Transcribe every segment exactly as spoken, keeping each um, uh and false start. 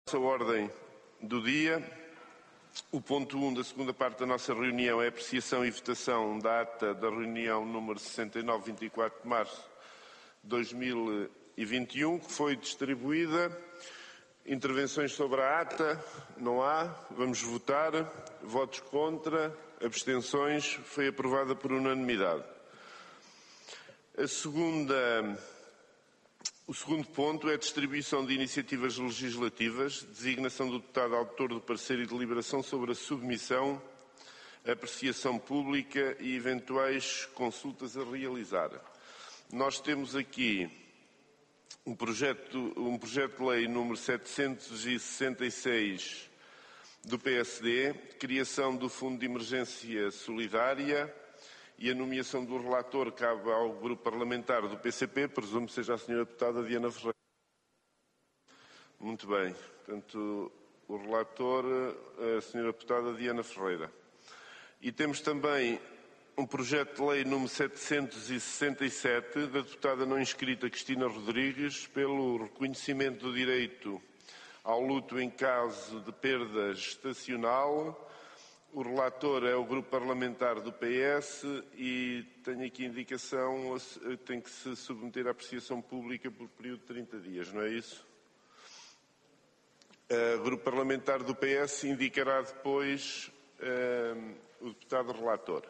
A ordem do dia. O ponto um da segunda parte da nossa reunião é a apreciação e votação da ata da reunião número sessenta e nove, vinte e quatro de março de dois mil e vinte e um, que foi distribuída. Intervenções sobre a ata? Não há. Vamos votar. Votos contra? Abstenções? Foi aprovada por unanimidade. A segunda... O segundo ponto é a distribuição de iniciativas legislativas, designação do deputado autor do parecer e deliberação sobre a submissão, apreciação pública e eventuais consultas a realizar. Nós temos aqui um projeto, um projeto de lei número setecentos e sessenta e seis do P S D, criação do Fundo de Emergência Solidária, e a nomeação do relator cabe ao grupo parlamentar do P C P, presumo que seja a senhora deputada Diana Ferreira. Muito bem. Portanto, o relator, a senhora deputada Diana Ferreira. E temos também um projeto de lei número setecentos e sessenta e sete, da deputada não inscrita Cristina Rodrigues, pelo reconhecimento do direito ao luto em caso de perda gestacional. O relator é o grupo parlamentar do P S e tenho aqui indicação, tem que se submeter à apreciação pública por período de trinta dias, não é isso? O grupo parlamentar do P S indicará depois um, o deputado relator.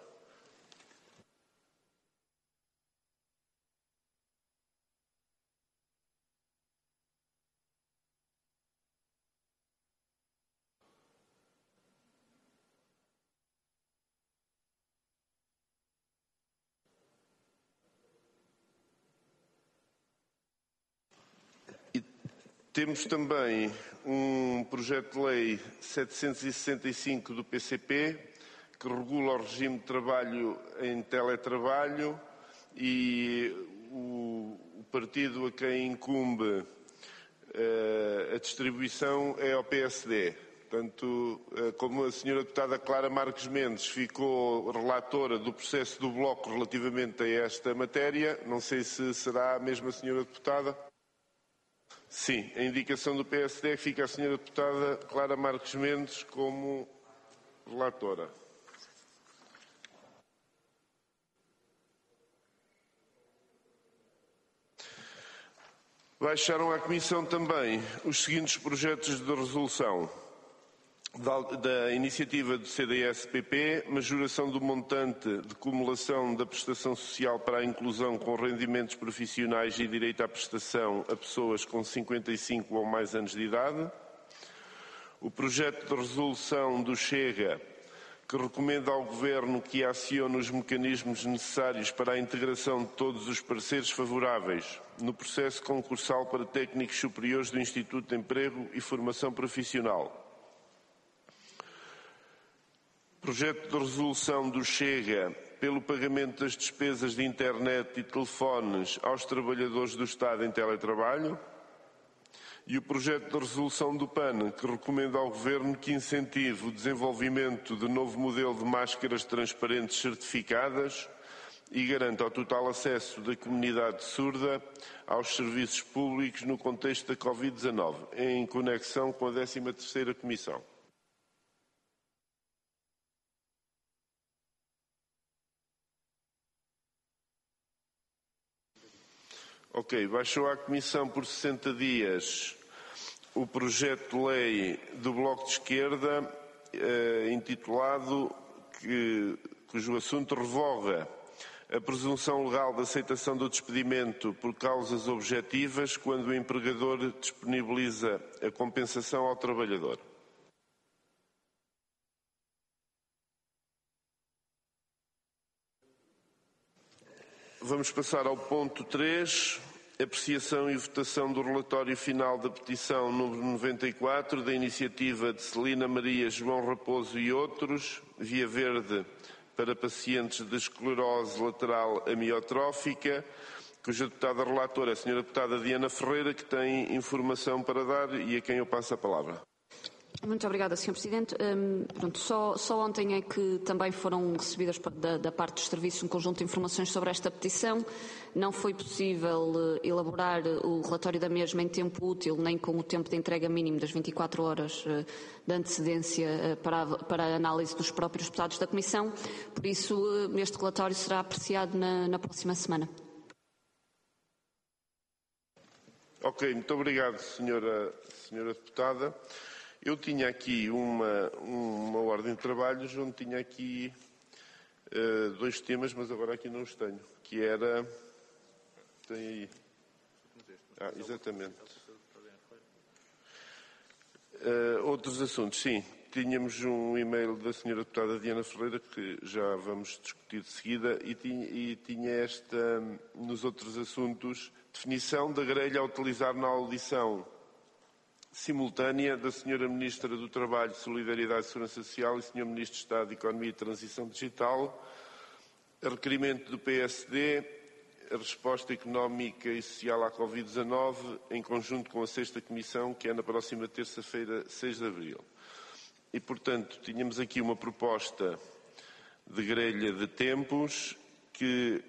Temos também um projeto de lei setecentos e sessenta e cinco do P C P, que regula o regime de trabalho em teletrabalho e o, o partido a quem incumbe uh, a distribuição é ao P S D. Portanto, uh, como a senhora deputada Clara Marques Mendes ficou relatora do processo do Bloco relativamente a esta matéria, não sei se será a mesma senhora deputada. Sim, a indicação do P S D fica a senhora deputada Clara Marques Mendes como relatora. Baixaram à Comissão também os seguintes projetos de resolução. Da, da iniciativa do C D S P P, majoração do montante de cumulação da prestação social para a inclusão com rendimentos profissionais e direito à prestação a pessoas com cinquenta e cinco ou mais anos de idade. O projeto de resolução do Chega, que recomenda ao Governo que acione os mecanismos necessários para a integração de todos os pareceres favoráveis no processo concursal para técnicos superiores do Instituto de Emprego e Formação Profissional. Projeto de resolução do Chega pelo pagamento das despesas de internet e telefones aos trabalhadores do Estado em teletrabalho. E o projeto de resolução do P A N, que recomenda ao Governo que incentive o desenvolvimento de novo modelo de máscaras transparentes certificadas e garanta o total acesso da comunidade surda aos serviços públicos no contexto da Covid dezanove, em conexão com a décima terceira Comissão. Ok, baixou à Comissão por sessenta dias o projeto de lei do Bloco de Esquerda, eh, intitulado, que, cujo assunto revoga a presunção legal de aceitação do despedimento por causas objetivas quando o empregador disponibiliza a compensação ao trabalhador. Vamos passar ao ponto três, apreciação e votação do relatório final da petição número noventa e quatro, da iniciativa de Celina Maria, João Raposo e outros, Via Verde para pacientes de esclerose lateral amiotrófica, cuja deputada relatora é a senhora deputada Diana Ferreira, que tem informação para dar e a quem eu passo a palavra. Muito obrigada, senhor Presidente. Um, pronto, só, só ontem é que também foram recebidas da, da parte dos serviços um conjunto de informações sobre esta petição. Não foi possível uh, elaborar o relatório da mesma em tempo útil, nem com o tempo de entrega mínimo das vinte e quatro horas uh, de antecedência uh, para, a, para a análise dos próprios deputados da Comissão. Por isso, uh, este relatório será apreciado na, na próxima semana. Ok, muito obrigado, senhora, senhora deputada. Eu tinha aqui uma, uma ordem de trabalhos onde tinha aqui uh, dois temas, mas agora aqui não os tenho, que era... Tem aí... Ah, exatamente. Uh, outros assuntos, sim. Tínhamos um e-mail da senhora deputada Diana Ferreira, que já vamos discutir de seguida, e tinha, e tinha esta, nos outros assuntos, definição da grelha a utilizar na audição simultânea da senhora Ministra do Trabalho, Solidariedade e Segurança Social e senhor Ministro de Estado de Economia e Transição Digital, a requerimento do P S D, a resposta económica e social à Covid dezanove, em conjunto com a sexta Comissão, que é na próxima terça-feira, seis de abril. E, portanto, tínhamos aqui uma proposta de grelha de tempos que...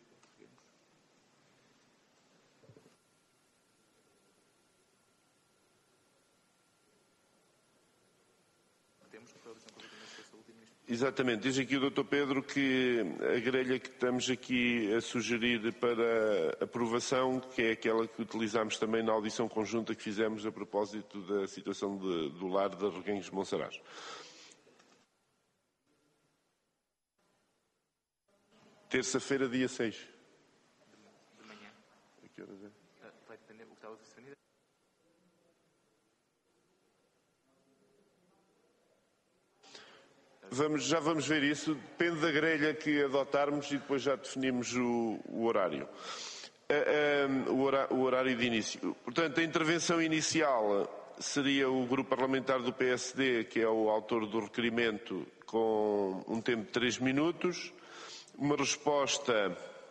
Exatamente. Diz aqui o doutor Pedro que a grelha que estamos aqui a sugerir para aprovação, que é aquela que utilizámos também na audição conjunta que fizemos a propósito da situação de, do lar de Reguengos de Monsaraz. Terça-feira, dia seis. De manhã. A que horas é? Vai depender do que estava definido. Vamos, já vamos ver isso, depende da grelha que adotarmos e depois já definimos o, o horário. Uh, um, o, hora, o horário de início. Portanto, a intervenção inicial seria o grupo parlamentar do P S D, que é o autor do requerimento, com um tempo de três minutos. Uma resposta...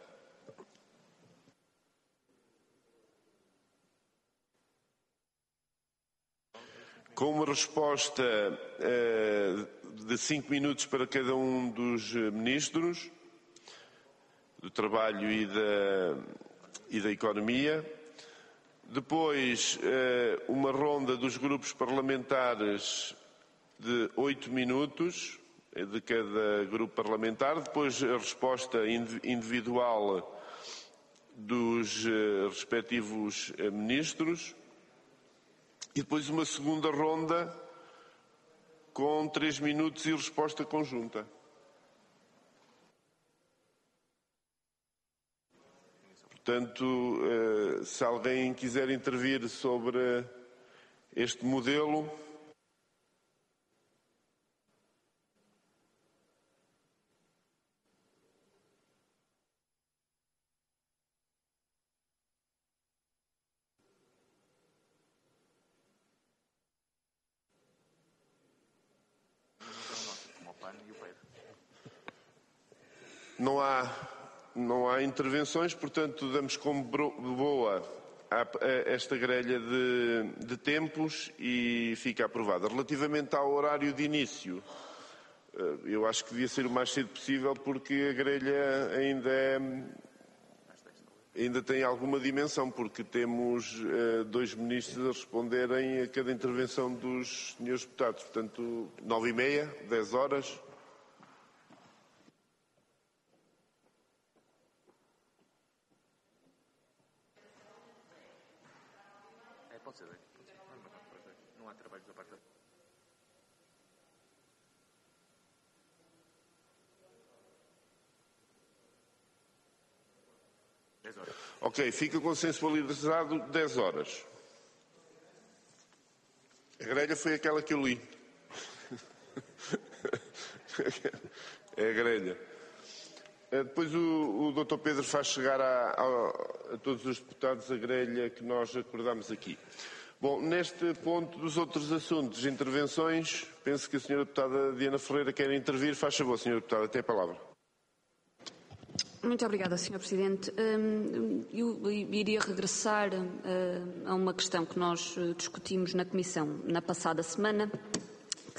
com uma resposta uh, de cinco minutos para cada um dos ministros do Trabalho e da, e da Economia. Depois, uh, uma ronda dos grupos parlamentares de oito minutos de cada grupo parlamentar. Depois, a resposta individual dos uh, respectivos uh, ministros. E depois uma segunda ronda com três minutos e resposta conjunta. Portanto, se alguém quiser intervir sobre este modelo... Não há, não há intervenções, portanto, damos como boa a, a esta grelha de, de tempos e fica aprovada. Relativamente ao horário de início, eu acho que devia ser o mais cedo possível porque a grelha ainda, é, ainda tem alguma dimensão, porque temos uh, dois ministros a responderem a cada intervenção dos senhores deputados. Portanto, nove e meia, dez horas... Pode ser, pode ser. Não há trabalho da parte da... dez horas. Ok, fica consensualizado dez horas. A grelha foi aquela que eu li. É a grelha. Depois o, o doutor Pedro faz chegar a, a, a todos os deputados a grelha que nós acordamos aqui. Bom, neste ponto dos outros assuntos, intervenções, penso que a senhora deputada Diana Ferreira quer intervir. Faz favor, senhora deputada, tem a palavra. Muito obrigada, senhor Presidente. Eu iria regressar a uma questão que nós discutimos na Comissão na passada semana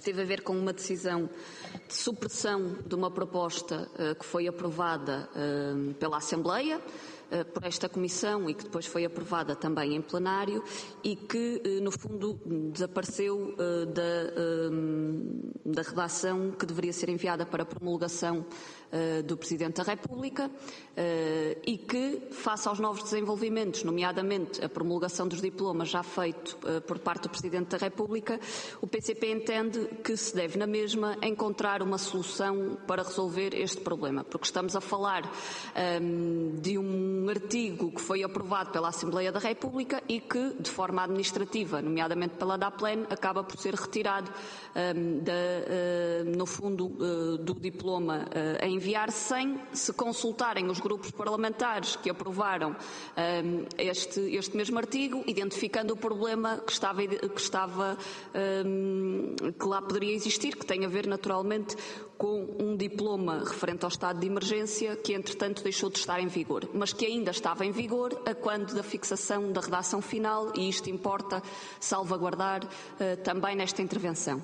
teve a ver com uma decisão de supressão de uma proposta uh, que foi aprovada uh, pela Assembleia, uh, por esta Comissão e que depois foi aprovada também em plenário e que, uh, no fundo, desapareceu uh, da, uh, da redação que deveria ser enviada para promulgação uh, do Presidente da República uh, e que, face aos novos desenvolvimentos, nomeadamente a promulgação dos diplomas já feito uh, por parte do Presidente da República, o P C P entende que se deve, na mesma, encontrar uma solução para resolver este problema, porque estamos a falar um, de um artigo que foi aprovado pela Assembleia da República e que, de forma administrativa, nomeadamente pela DAPLEN, acaba por ser retirado, um, da, uh, no fundo, uh, do diploma uh, a enviar, sem se consultarem os grupos parlamentares que aprovaram um, este, este mesmo artigo, identificando o problema que estava, que estava um, que lá poderia existir, que tem a ver naturalmente com um diploma referente ao estado de emergência que, entretanto, deixou de estar em vigor, mas que ainda estava em vigor a quando da fixação da redação final, e isto importa salvaguardar uh, também nesta intervenção.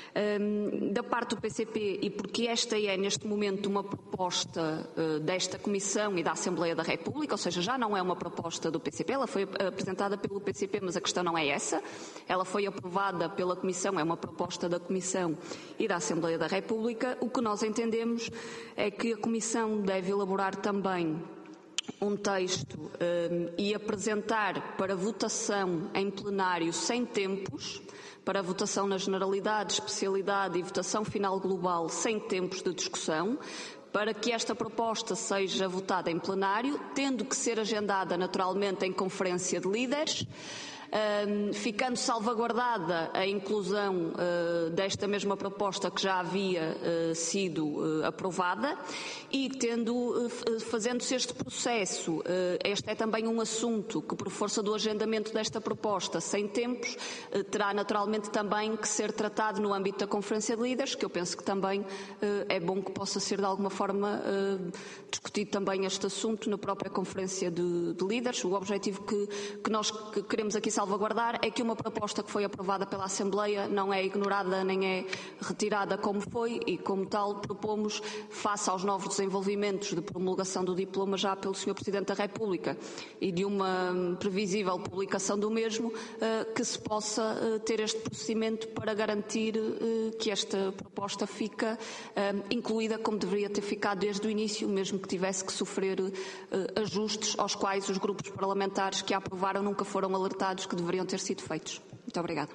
Um, da parte do P C P, e porque esta é neste momento uma proposta uh, desta Comissão e da Assembleia da República, ou seja, já não é uma proposta do P C P, ela foi apresentada pelo P C P, mas a questão não é essa, ela foi aprovada pela Comissão, é uma proposta da Comissão e da Assembleia da República. O que nós entendemos é que a Comissão deve elaborar também um texto um, e apresentar para votação em plenário sem tempos, para votação na generalidade, especialidade e votação final global sem tempos de discussão, para que esta proposta seja votada em plenário, tendo que ser agendada naturalmente em conferência de líderes, Um, ficando salvaguardada a inclusão uh, desta mesma proposta que já havia uh, sido uh, aprovada e tendo, uh, fazendo-se este processo, uh, este é também um assunto que, por força do agendamento desta proposta sem tempos, uh, terá naturalmente também que ser tratado no âmbito da Conferência de Líderes, que eu penso que também uh, é bom que possa ser de alguma forma uh, discutido também este assunto na própria Conferência de, de Líderes. O objetivo que, que nós que queremos aqui salvaguardar é que uma proposta que foi aprovada pela Assembleia não é ignorada nem é retirada como foi e, como tal, propomos, face aos novos desenvolvimentos de promulgação do diploma já pelo senhor Presidente da República e de uma previsível publicação do mesmo, que se possa ter este procedimento para garantir que esta proposta fica incluída como deveria ter ficado desde o início, mesmo que tivesse que sofrer ajustes aos quais os grupos parlamentares que a aprovaram nunca foram alertados que deveriam ter sido feitos. Muito obrigada.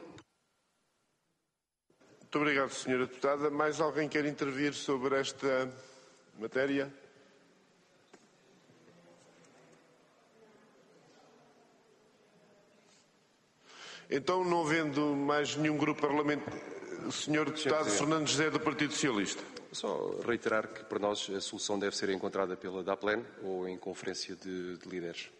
Muito obrigado, senhora Deputada. Mais alguém quer intervir sobre esta matéria? Então, não havendo mais nenhum grupo parlamentar, senhor Deputado Fernando José, do Partido Socialista. Só reiterar que, para nós, a solução deve ser encontrada pela DAPLEN ou em Conferência de, de Líderes.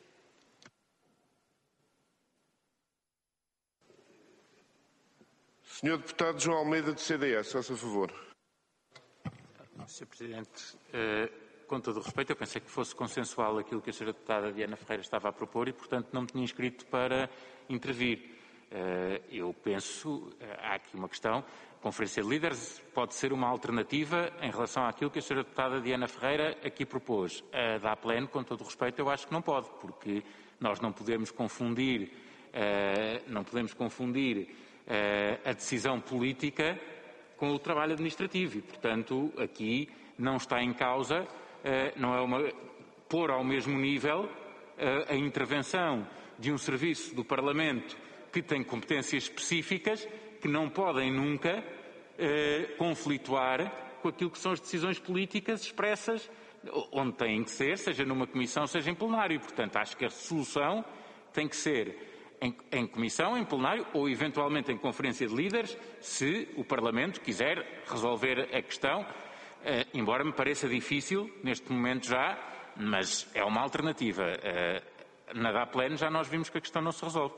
senhor Deputado João Almeida, do C D S, faça favor. senhor Presidente, com todo o respeito, eu pensei que fosse consensual aquilo que a senhora Deputada Diana Ferreira estava a propor e, portanto, não me tinha inscrito para intervir. Eu penso, há aqui uma questão, a Conferência de Líderes pode ser uma alternativa em relação àquilo que a senhora Deputada Diana Ferreira aqui propôs. A DAPLEN, com todo o respeito, eu acho que não pode, porque nós não podemos confundir, não podemos confundir a decisão política com o trabalho administrativo e, portanto, aqui não está em causa, não é uma, pôr ao mesmo nível a intervenção de um serviço do Parlamento que tem competências específicas que não podem nunca conflituar com aquilo que são as decisões políticas expressas onde têm que ser, seja numa comissão, seja em plenário. Portanto, acho que a solução tem que ser Em, em comissão, em plenário ou eventualmente em conferência de líderes, se o Parlamento quiser resolver a questão, eh, embora me pareça difícil neste momento já, mas é uma alternativa. Eh, na DAPLEN já nós vimos que a questão não se resolve.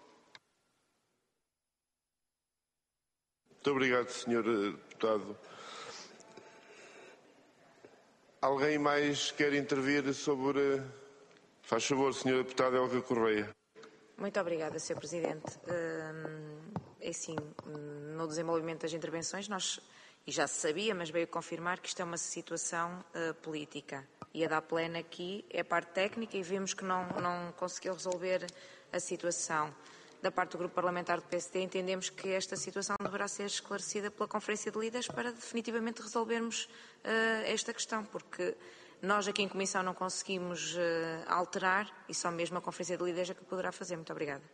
Muito obrigado, senhor Deputado. Alguém mais quer intervir sobre... Faz favor, senhora Deputada Helga Correia. Muito obrigada, senhor Presidente. é assim, no desenvolvimento das intervenções, nós, e já se sabia, mas veio confirmar que isto é uma situação uh, política. E a DAPLEN aqui é parte técnica e vimos que não, não conseguiu resolver a situação. Da parte do Grupo Parlamentar do P S D, entendemos que esta situação deverá ser esclarecida pela Conferência de Líderes para definitivamente resolvermos uh, esta questão, porque nós aqui em Comissão não conseguimos uh, alterar e só mesmo a Conferência de Líderes é que poderá fazer. Muito obrigada.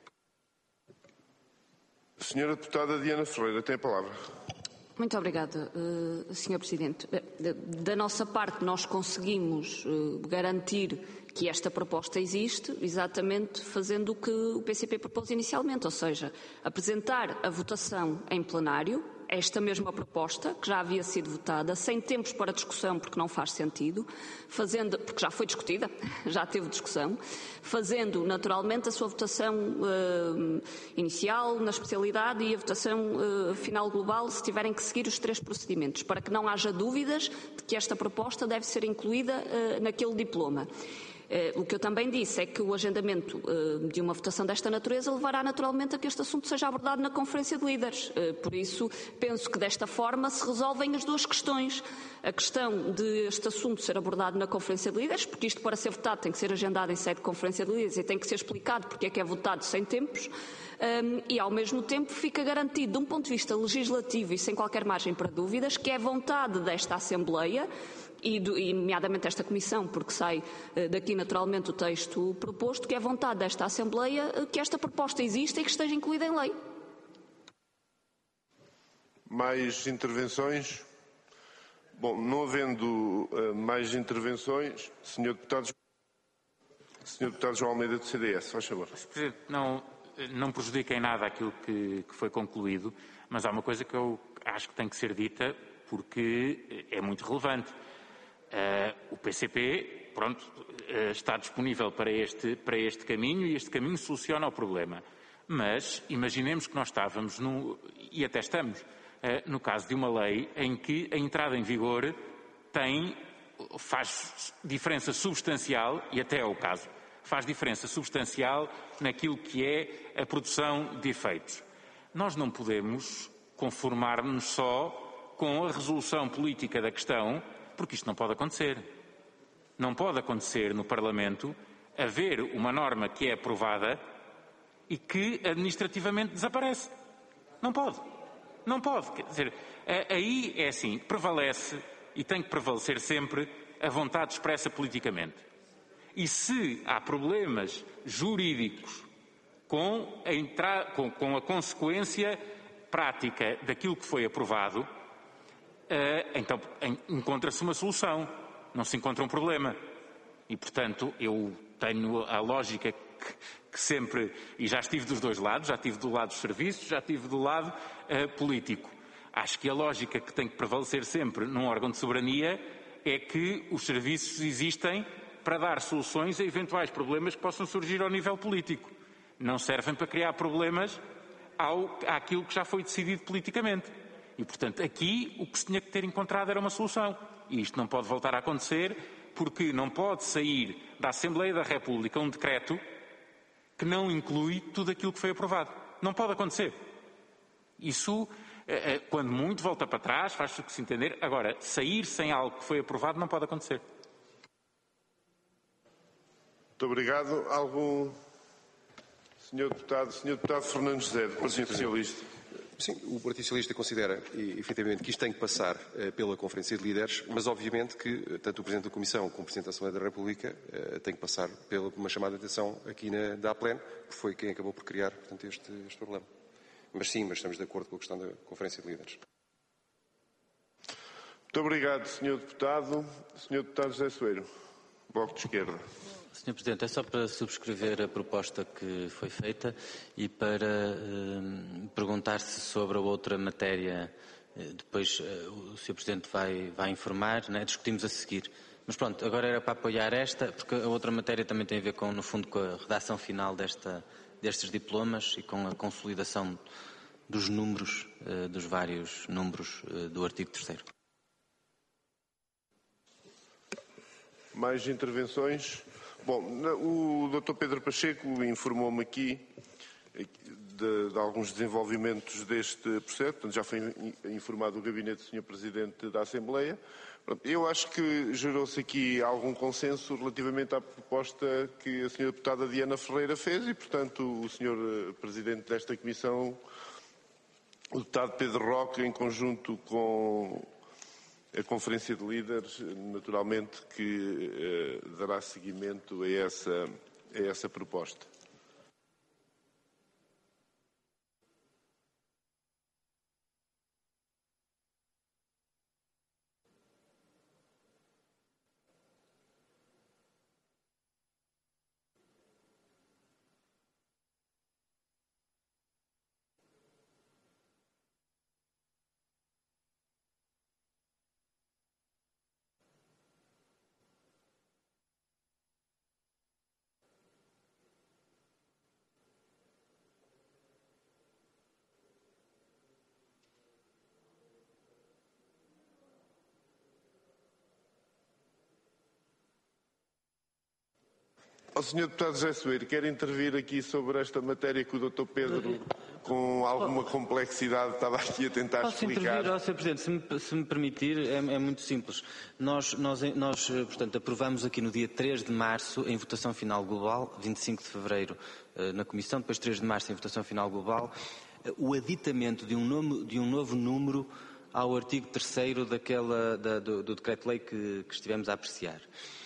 Senhora Deputada Diana Ferreira, tem a palavra. Muito obrigada, uh, senhor Presidente. Da, da nossa parte, nós conseguimos uh, garantir que esta proposta existe, exatamente fazendo o que o P C P propôs inicialmente, ou seja, apresentar a votação em plenário, esta mesma proposta, que já havia sido votada, sem tempos para discussão, porque não faz sentido, fazendo, porque já foi discutida, já teve discussão, fazendo naturalmente a sua votação uh, inicial na especialidade e a votação uh, final global, se tiverem que seguir os três procedimentos, para que não haja dúvidas de que esta proposta deve ser incluída uh, naquele diploma. Uh, o que eu também disse é que o agendamento uh, de uma votação desta natureza levará naturalmente a que este assunto seja abordado na Conferência de Líderes. Uh, por isso, penso que desta forma se resolvem as duas questões. A questão de este assunto ser abordado na Conferência de Líderes, porque isto para ser votado tem que ser agendado em sede de Conferência de Líderes e tem que ser explicado porque é que é votado sem tempos. Um, e, ao mesmo tempo, fica garantido, de um ponto de vista legislativo e sem qualquer margem para dúvidas, que é vontade desta Assembleia e, do, e nomeadamente esta Comissão, porque sai uh, daqui naturalmente o texto proposto, que é vontade desta Assembleia uh, que esta proposta exista e que esteja incluída em lei. Mais intervenções? Bom, não havendo uh, mais intervenções, senhor Deputado, senhor Deputado João Almeida do C D S, faz favor. Presidente, não, não prejudica em nada aquilo que, que foi concluído, mas há uma coisa que eu acho que tem que ser dita porque é muito relevante. Uh, o P C P, pronto, uh, está disponível para este, para este caminho e este caminho soluciona o problema. Mas imaginemos que nós estávamos, no, e até estamos, uh, no caso de uma lei em que a entrada em vigor tem, faz diferença substancial, e até é o caso, faz diferença substancial naquilo que é a produção de efeitos. Nós não podemos conformar-nos só com a resolução política da questão, porque isto não pode acontecer. Não pode acontecer no Parlamento haver uma norma que é aprovada e que administrativamente desaparece. Não pode. Não pode. Quer dizer, aí é assim, prevalece e tem que prevalecer sempre a vontade expressa politicamente. E se há problemas jurídicos com a, entra... com, com a consequência prática daquilo que foi aprovado, Uh, então encontra-se uma solução, não se encontra um problema. E, portanto, eu tenho a lógica que, que sempre, e já estive dos dois lados, já estive do lado dos serviços, já estive do lado uh, político. Acho que a lógica que tem que prevalecer sempre num órgão de soberania é que os serviços existem para dar soluções a eventuais problemas que possam surgir ao nível político. Não servem para criar problemas ao, àquilo que já foi decidido politicamente. E, portanto, aqui o que se tinha que ter encontrado era uma solução. E isto não pode voltar a acontecer porque não pode sair da Assembleia da República um decreto que não inclui tudo aquilo que foi aprovado. Não pode acontecer. Isso, quando muito, volta para trás, faz-se o que se entender. Agora, sair sem algo que foi aprovado não pode acontecer. Muito obrigado. Algum... Senhor Deputado, Senhor Deputado Fernando José, do Partido Socialista. Sim, o Partido Socialista considera, efetivamente, que isto tem que passar uh, pela Conferência de Líderes, mas obviamente que uh, tanto o Presidente da Comissão como o Presidente da Assembleia da República uh, tem que passar pela uma chamada de atenção aqui na DAPLEN, que foi quem acabou por criar, portanto, este, este problema. Mas sim, mas estamos de acordo com a questão da Conferência de Líderes. Muito obrigado, senhor Deputado. senhor Deputado José Soeiro, Bloco de Esquerda. senhor Presidente, é só para subscrever a proposta que foi feita e para eh, perguntar-se sobre a outra matéria. Eh, depois eh, o senhor Presidente vai, vai informar, né? Discutimos a seguir. Mas pronto, agora era para apoiar esta, porque a outra matéria também tem a ver, com, no fundo, com a redação final desta, destes diplomas e com a consolidação dos números, eh, dos vários números eh, do artigo terceiro. Mais intervenções? Bom, o doutor Pedro Pacheco informou-me aqui de, de alguns desenvolvimentos deste processo. Portanto, já foi informado o Gabinete do senhor Presidente da Assembleia. Eu acho que gerou-se aqui algum consenso relativamente à proposta que a senhora Deputada Diana Ferreira fez e, portanto, o senhor Presidente desta Comissão, o Deputado Pedro Roque, em conjunto com a Conferência de Líderes, naturalmente que eh, dará seguimento a essa, a essa proposta. O senhor Deputado José Soeiro, quer intervir aqui sobre esta matéria que o doutor Pedro, com alguma complexidade, estava aqui a tentar Posso explicar? intervir, ó, senhor Presidente, se me, se me permitir, é, é muito simples. Nós, nós, nós, portanto, aprovamos aqui no dia três de março, em votação final global, vinte e cinco de fevereiro na Comissão, depois três de março em votação final global, o aditamento de um, nome, de um novo número ao artigo terceiro daquela, da, do, do decreto-lei que, que estivemos a apreciar.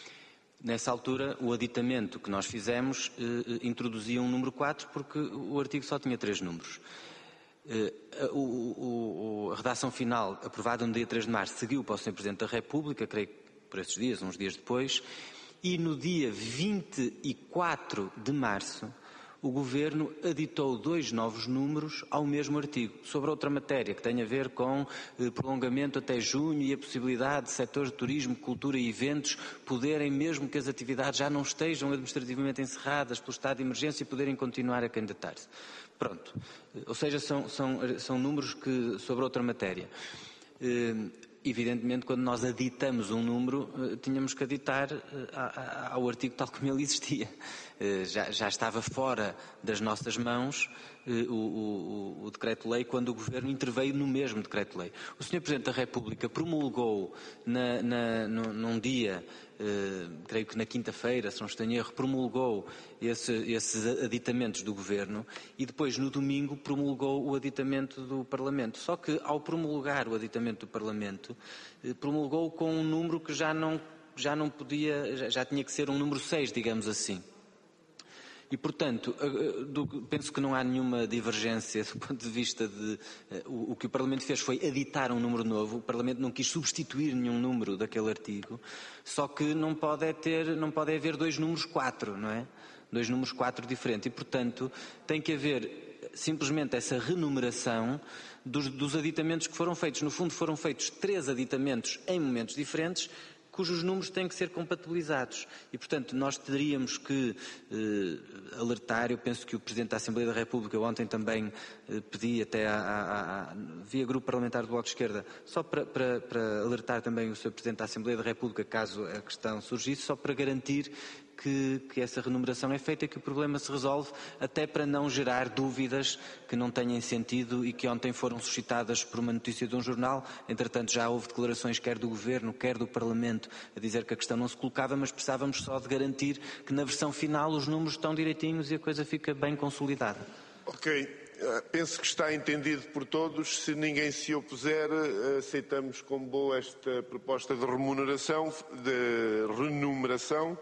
Nessa altura, o aditamento que nós fizemos eh, introduzia um número quatro porque o artigo só tinha três números. Eh, o, o, o, a redação final, aprovada no dia três de março, seguiu para o senhor Presidente da República, creio que por esses dias, uns dias depois, e no dia vinte e quatro de março, o Governo aditou dois novos números ao mesmo artigo, sobre outra matéria, que tem a ver com eh, prolongamento até junho e a possibilidade de setores de turismo, cultura e eventos poderem, mesmo que as atividades já não estejam administrativamente encerradas pelo estado de emergência, poderem continuar a candidatar-se. Pronto. Ou seja, são, são, são números que, sobre outra matéria. Eh, Evidentemente, quando nós aditamos um número, tínhamos que aditar ao artigo tal como ele existia. Já, já estava fora das nossas mãos o, o, o decreto-lei quando o Governo interveio no mesmo decreto-lei. O senhor Presidente da República promulgou na, na, num, num dia, eh, creio que na quinta-feira, se não estou em erro, promulgou esse, esses aditamentos do Governo e depois no domingo promulgou o aditamento do Parlamento. Só que ao promulgar o aditamento do Parlamento, eh, promulgou com um número que já não, já não podia, já, já tinha que ser um número seis, digamos assim. E, portanto, penso que não há nenhuma divergência do ponto de vista de... O que o Parlamento fez foi aditar um número novo. O Parlamento não quis substituir nenhum número daquele artigo, só que não pode, é ter, não pode haver dois números quatro, não é? Dois números quatro diferentes. E, portanto, tem que haver simplesmente essa renumeração dos, dos aditamentos que foram feitos. No fundo, foram feitos três aditamentos em momentos diferentes, cujos números têm que ser compatibilizados. E, portanto, nós teríamos que eh, alertar, eu penso que o Presidente da Assembleia da República ontem também eh, pedi até à, à, à, via Grupo Parlamentar do Bloco de Esquerda, só para, para, para alertar também o senhor Presidente da Assembleia da República, caso a questão surgisse, só para garantir Que, que essa renumeração é feita e que o problema se resolve, até para não gerar dúvidas que não tenham sentido e que ontem foram suscitadas por uma notícia de um jornal. Entretanto, já houve declarações quer do Governo, quer do Parlamento, a dizer que a questão não se colocava, mas precisávamos só de garantir que na versão final os números estão direitinhos e a coisa fica bem consolidada. Ok. Penso que está entendido por todos. Se ninguém se opuser, aceitamos como boa esta proposta de remuneração, de renumeração,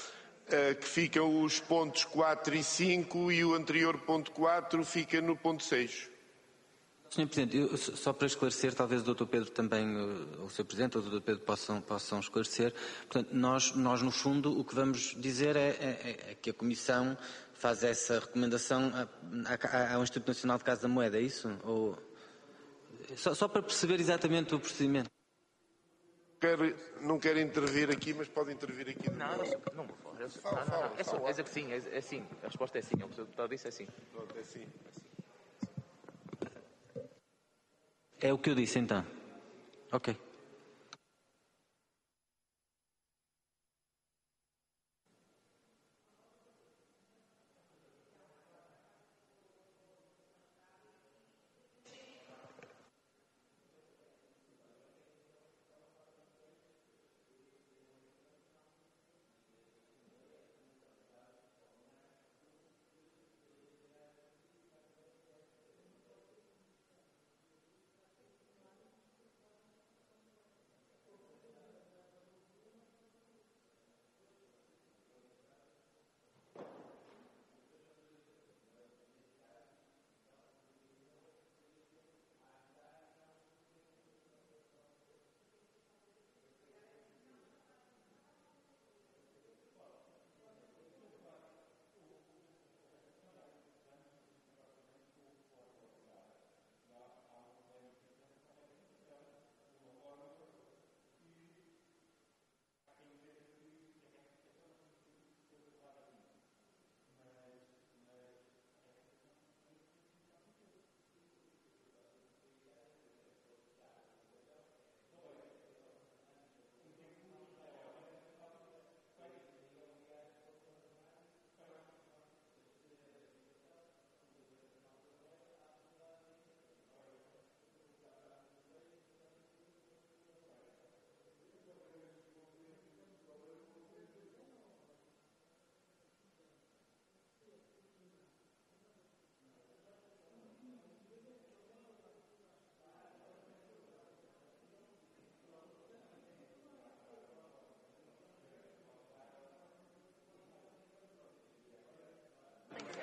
que ficam os pontos quatro e cinco e o anterior ponto quatro fica no ponto seis. senhor Presidente, eu, só para esclarecer, talvez o doutor Pedro também, o senhor Presidente ou o doutor Pedro possam, possam esclarecer. Portanto, nós, nós no fundo o que vamos dizer é, é, é que a Comissão faz essa recomendação ao Instituto Nacional de Casa da Moeda, é isso? Ou, só, só para perceber exatamente o procedimento. Quero, não quero intervir aqui, mas pode intervir aqui. Não, não, não vou falar. Eu, fala, não, não, não. É, só, é que sim, é, é sim. A resposta é sim. O que o deputado disse é sim. É sim. É o que eu disse então. Ok.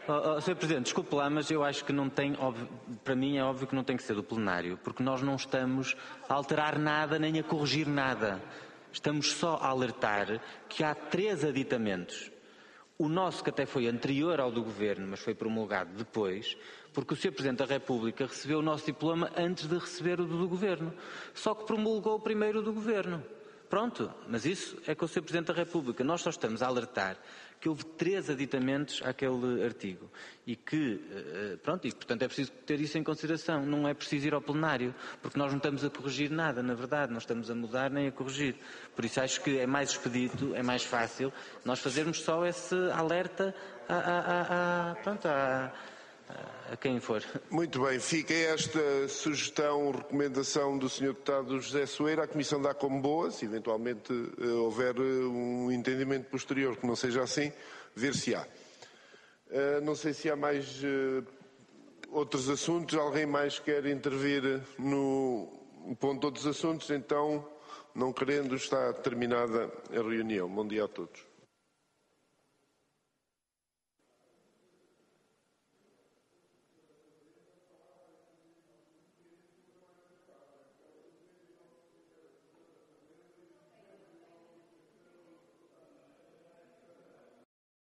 Oh, oh, senhor Presidente, desculpe lá, mas eu acho que não tem, óbvio, para mim é óbvio que não tem que ser do plenário, porque nós não estamos a alterar nada nem a corrigir nada. Estamos só a alertar que há três aditamentos. O nosso, que até foi anterior ao do Governo, mas foi promulgado depois, porque o senhor Presidente da República recebeu o nosso diploma antes de receber o do Governo. Só que promulgou primeiro o do Governo. Pronto, mas isso é com o senhor Presidente da República. Nós só estamos a alertar que houve três aditamentos àquele artigo e que, pronto, e portanto é preciso ter isso em consideração. Não é preciso ir ao plenário, porque nós não estamos a corrigir nada, na verdade, não estamos a mudar nem a corrigir. Por isso acho que é mais expedito, é mais fácil nós fazermos só esse alerta a, a, a, a, pronto, a, a quem for. Muito bem, fica esta sugestão, recomendação do senhor Deputado José Soeiro. A Comissão dá como boa, se eventualmente uh, houver uh, um entendimento posterior que não seja assim, ver-se-á. Uh, não sei se há mais uh, outros assuntos. Alguém mais quer intervir no ponto de outros assuntos? Então, não querendo, está terminada a reunião. Bom dia a todos.